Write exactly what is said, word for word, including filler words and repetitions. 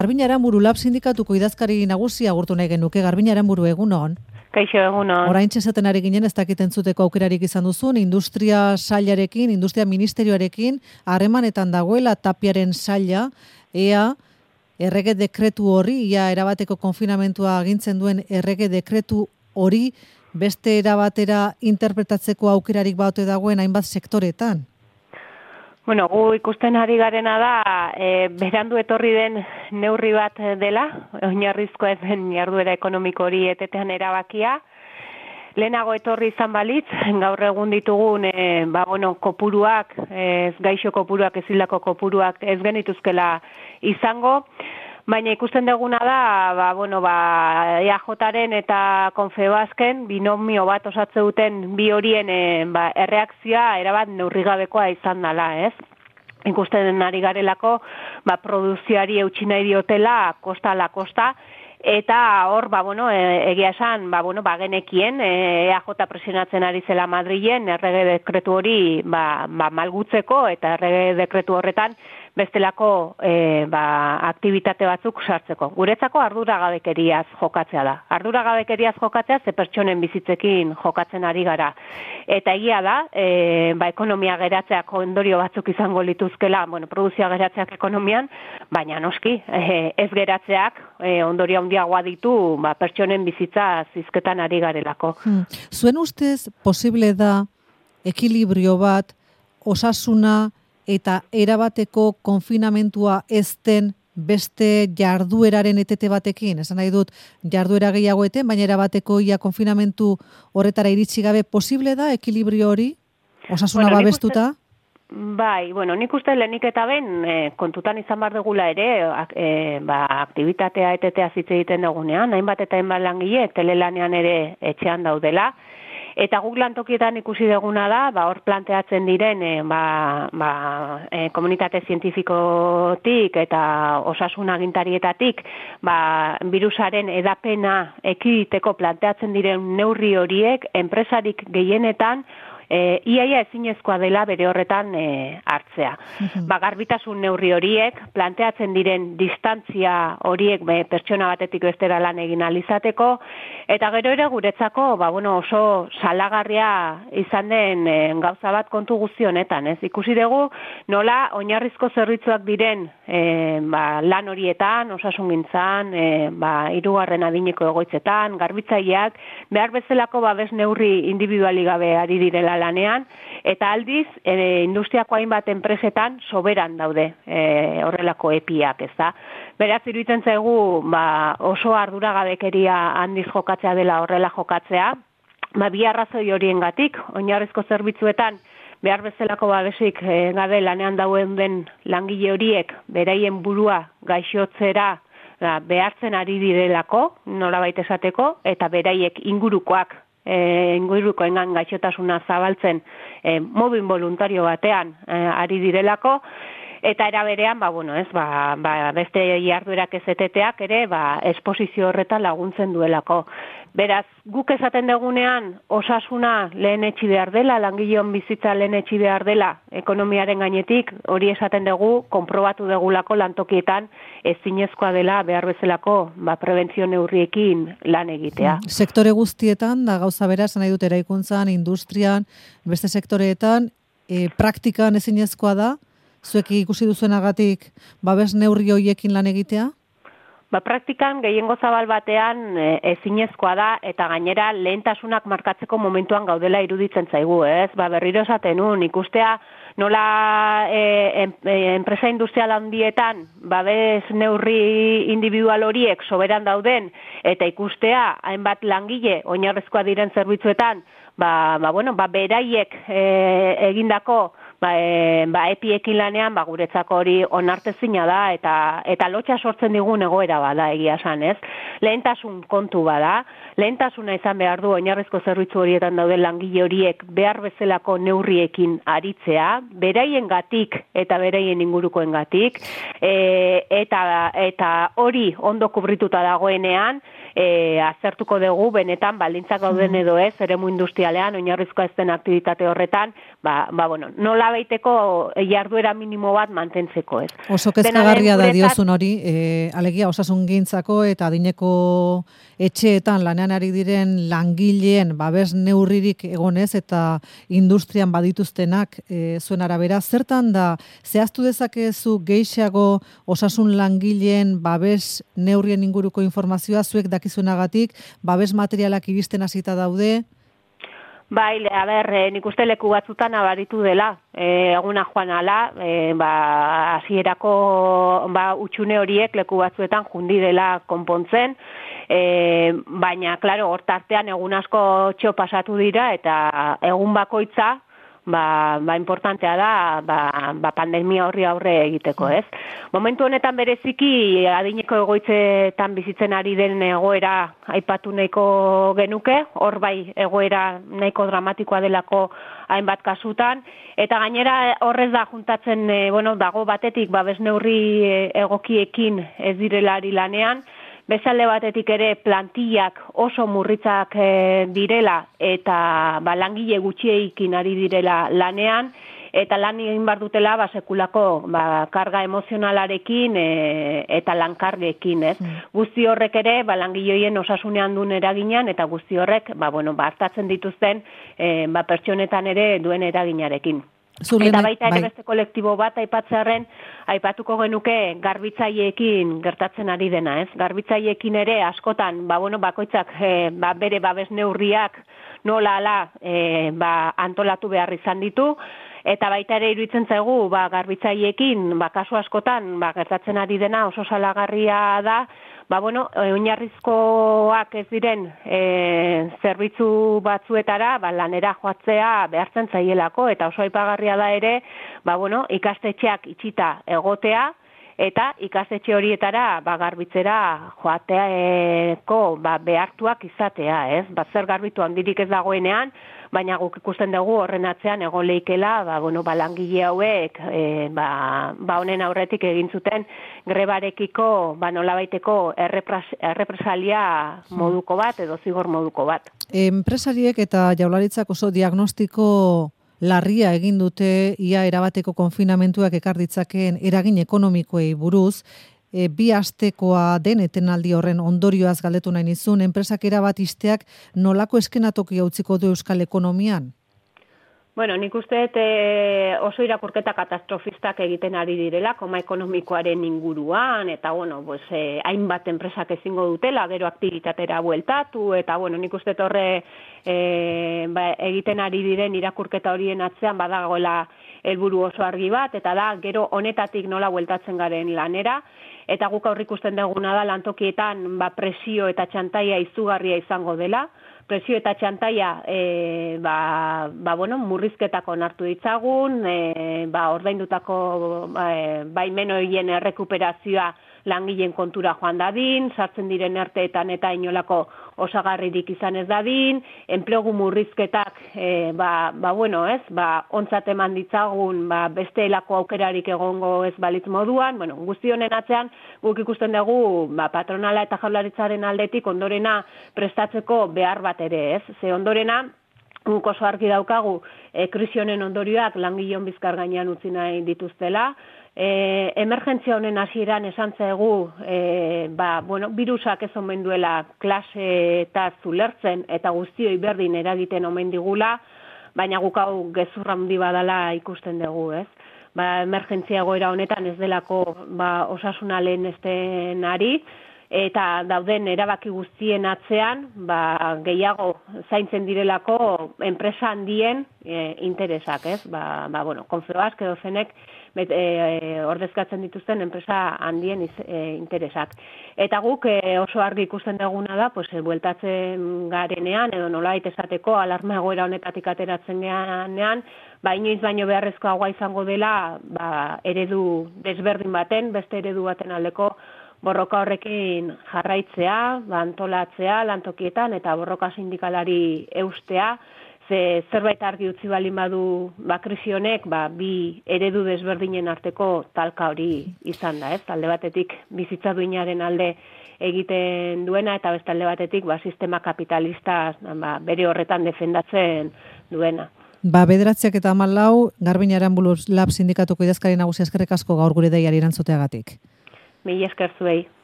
Garbiñe Aranburu Lab sindikatuko idazkari nagusi agurtu nahi genuke. Garbiñe Aranburu, egunon. Kaixo, egunon. Oraintxe esaten ari ginen, ez dakit entzuteko aukerarik izan duzun, industria sailarekin, industria ministerioarekin, harremanetan dagoela Tapiaren saila, ea errege dekretu hori, ia erabateko konfinamentua agintzen duen errege dekretu hori, beste erabatera interpretatzeko aukerarik baute dagoen hainbat sektoretan. Bueno, gu ikusten ari garena da, e, berandu etorri den neurri bat dela, oinarrizkoa ez den jarduera ekonomiko hori etetean erabakia. Lehenago etorri izan balitz, gaur egun ditugun e, ba, bueno, kopuruak, ez gaixo kopuruak, ez hildako kopuruak ez genituzkela izango, baina ikusten duguna da, ba, bueno, ba, E A Jaren eta Confebasken binomio bat osatze duten bi horien e, ba, erreakzioa erabat neurrigabekoa izan dela, ez? Ikusten ari garelako, ba, produzioari eutsi nahi diotela, kosta la kosta, eta hor, ba, bueno, e, egia esan, ba, bueno, ba, genekien, E A J presionatzen ari zela Madrilen, errege dekretu hori, ba, ba, malgutzeko, eta errege dekretu horretan, bestelako e, ba, aktibitate batzuk sartzeko. Guretzako arduragabekeriaz jokatzea da. Arduragabekeriaz jokatzea ze pertsonen bizitzekin jokatzen ari gara. Eta egia da, e, ba, ekonomia geratzeak ondorio batzuk izango lituzkela, bueno, produzioa geratzeak ekonomian, baina noski, e, ez geratzeak e, ondorio handiagoa ditu ba, pertsonen bizitza zizketan ari garelako. Hmm. Zuen ustez, posible da ekilibrio bat, osasuna, eta erabateko konfinamentua ez den beste jardueraren etete batekin. Esan nahi dut, jarduera gehiago eten, baina erabateko ia konfinamentu horretara iritsi gabe posible da ekilibrio hori? Osasuna bueno, babestuta? Uste, bai, bueno, nik uste lehenik eta ben e, kontutan izan bar dugula ere, e, ba, aktivitatea etetea zitze egiten dugunean, hainbat eta hainbat langile, telelanean ere etxean daudela, eta guk lantokietan ikusi duguna da, ba, hor planteatzen diren e, ba, ba, e, komunitate zientifikotik eta osasun agintarietatik ba, virusaren edapena ekiditeko planteatzen diren neurri horiek enpresarik gehienetan E, iaia ezinezkoa dela bere horretan e, hartzea. Uh-huh. Ba, garbitasun neurri horiek, planteatzen diren distantzia horiek be, pertsona batetik bestera lan egin alizateko, eta gero ere guretzako ba, bueno, oso salagarria izan den e, gauza bat kontu guzti honetan. Ez? Ikusi dugu nola oinarrizko zerbitzuak diren e, ba, lan horietan, osasungintzan, e, ba, hirugarren adineko egoitzetan, garbitzaileak, behar bezalako babes neurri individuali gabe ari direla lanean, eta aldiz, e, industriako hainbat enpresetan soberan daude e, horrelako epiak, ez da. Beraz, iruditzen zaigu ba, oso arduragabekeria handiz jokatzea dela horrela jokatzea, ba, bi arrazoi horiengatik, oinarrizko zerbitzuetan, behar bezalako babesik e, gabe lanean dauen den langile horiek, beraien burua gaixotzera da, behartzen ari direlako, nolabait esateko, eta beraiek ingurukoak, E, inguruko engan gaixotasuna zabaltzen e, modu involuntario batean e, ari direlako, eta era berean, ba, bueno, ez, ba, ba, beste jarduerak ezeteteak ere, ba, esposizio horretan laguntzen duelako. Beraz, guk esaten dugunean osasuna lehen etxi behar dela, langileon bizitza lehen etxi behar dela ekonomiaren gainetik, hori esaten dugu, konprobatu dugulako lantokietan ezinezkoa dela behar bezalako ba, prebentzio neurriekin lan egitea. Sektore guztietan, da gauza bera, esan nahi dut eraikuntzan, industrian, beste sektoreetan, e, praktikan ezinezkoa da, zuek ikusi duzuenagatik babes neurri horiekin lan egitea? Ba, praktikan gehiengo zabal batean e, ezinezkoa da eta gainera lehentasunak markatzeko momentuan gaudela iruditzen zaigu, ez? Ba, berriro esaten nun, ikustea nola e, en, e, enpresa industrial handietan babes neurri individual horiek soberan dauden eta ikustea hainbat langile oinarrezkoa diren zerbitzuetan, ba, ba, bueno, ba, beraiek e, egindako Ba, e, ba, epiekin lanean, ba, guretzako hori onartezina da, eta eta lotxa sortzen digun egoera bada, egia esan, ez? Lehentasun kontu bada, lehentasuna izan behar du oinarrizko zerbitzu horietan dauden langile horiek behar bezalako neurriekin aritzea, beraien gatik eta beraien ingurukoen gatik, e, eta, eta hori ondo kubrituta dagoenean, E, azertuko dugu, benetan, baldintzak gauden edo ez, eremu industrialean, oinarrizkoa ez den aktivitate horretan, ba, ba bueno, nola nolabaiteko jarduera minimo bat mantentzeko, ez. Oso kezkagarria da diozun hori, e, alegia osasungintzako eta adineko etxeetan lanean ari diren langileen babes neurririk egonez eta industrian badituztenak e, zuen arabera. Zertan da, zehaztu dezakezu gehixeago osasun langileen babes neurrien inguruko informazioa zuek dakizuenagatik, babes materialak iristen hasita daude? Bai, a ber, e, nik uste leku batzutan abaritu dela, e, eguna joan ala, e, ba, hasierako ba, utxune horiek leku batzuetan jundi dela konpontzen, e, baina, klaro, hortartean egun asko txo pasatu dira, eta egun bakoitza, ba, ba importantea da ba, ba pandemia horri aurre egiteko, ez? Momentu honetan bereziki adineko egoitzetan bizitzen ari den egoera aipatu nahiko genuke, hor bai egoera nahiko dramatikoa delako hainbat kasutan, eta gainera horrez da juntatzen, e, bueno, dago batetik babes neurri egokiekin ez direlari lanean, bezalde batetik ere plantillak oso murritzak e, direla eta ba, langile gutxieekin ari direla lanean, eta lan egin behar dutela ba, sekulako ba, karga emozionalarekin e, eta lankargekin, ez? Mm. Guzti horrek ere ba, langileoien osasunean duen eraginan, eta guzti horrek ba, bueno, ba, hartatzen dituzten e, ba, pertsonetan ere duen eraginarekin. Zulene, eta baita ere bai. Beste kolektibo bat aipatzearen, aipatuko genuke garbitzaileekin gertatzen ari dena, ez? Garbitzaileekin ere askotan, ba, bueno, bakoitzak e, ba, bere babes neurriak nola ala e, ba, antolatu behar izan ditu, eta baita ere iruditzen zaigu ba, garbitzaileekin, ba, kasu askotan ba, gertatzen ari dena oso salagarria da, ba, bueno, oinarrizkoak ez diren e, zerbitzu batzuetara ba, lanera joatzea behartzen zaielako, eta oso aipagarria da ere, ba, bueno, ikastetxeak itxita egotea, eta ikastetxe horietara ba, garbitzera joateako ba, behartuak izatea, ez? Ba, zer garbitu handirik ez dagoenean, baina guk ikusten dugu horren atzean egon leikela, ba, bueno, ba, langile hauek e, ba, ba, honen aurretik egin zuten grebarekiko ba, nolabaiteko errepres, errepresalia moduko bat edo zigor moduko bat. Enpresariek eta Jaurlaritzak oso diagnostiko larria egin dute ia erabateko konfinamentuak ekar ditzakeen eragin ekonomikoei buruz. E, bi astekoa den etenaldi horren ondorioaz galdetu nahi nizun, enpresak erabat isteak nolako eskenatokia utziko du euskal ekonomian? Bueno, nik uste e, oso irakurketa katastrofistak egiten ari direla, koma ekonomikoaren inguruan, eta bueno, pues, e, hainbat enpresak ezingo dutela, gero aktivitatera bueltatu, eta bueno, nik uste horre e, ba, egiten ari diren irakurketa horien atzean badagoela helburu oso argi bat, eta da, gero honetatik nola bueltatzen garen lanera, eta guk aurre ikusten duguna da lantokietan ba, presio eta txantaia izugarria izango dela, presio eta txantaia e, ba, ba, bueno, murrizketak onartu ditzagun, e, ba, ordaindutako e, baimen horien errekuperazioa langileen kontura joan dadin, sartzen diren erteetan eta inolako osagarririk izan ez dadin, enplegu murrizketak e, ba, ba, bueno, ez, ba, ontzat eman ditzagun ba, beste elako aukerarik egongo ez balitz moduan, bueno, guzti honen atzean guk ikusten dugu ba, patronala eta Jaurlaritzaren aldetik ondorena prestatzeko behar bat ere, ez? Ze ondorena guk oso argi daukagu e, krisi honen ondorioak langileon bizkar gainean utzi nahi dituztela. E, emergentzia honen hasieran esan zaigu e, ba, bueno, virusak ez omen duela klase eta zulertzen eta guztioi berdin eragiten omen digula, baina guk hau gezurra handi badala ikusten dugu, ez? Ba, emergentzia egoera honetan ez delako ba, osasuna lehenesten ari, eta dauden erabaki guztien atzean ba, gehiago zaintzen direlako enpresa handien e, interesak, ez? Ba, ba, bueno, Confebask edo zenek bet, e, ordezkatzen dituzten enpresa handien iz, e, interesak. Eta guk e, oso argi ikusten duguna da, pues, e, bueltatzen garenean, edo nolait esateko alarma egoera honetatik ateratzen garenean, ba, inoiz baino beharrezkoagoa izango dela ba, eredu desberdin baten, beste eredu baten aldeko borroka horrekin jarraitzea, ba, antolatzea, lantokietan, eta borroka sindikalari eustea, ze zerbait argi utzi balin badu ba, krisi honek, ba, bi eredu desberdinen arteko talka hori izan da, ez? Alde batetik bizitza duinaren alde egiten duena, eta beste alde batetik ba, sistema kapitalista ba, bere horretan defendatzen duena. Ba, bederatziak eta hamalau, Garbiñe Aranburu Lab sindikatuko idazkari nagusia eskerrik asko gaur gure deiari erantzuteagatik. Mila esker zuei.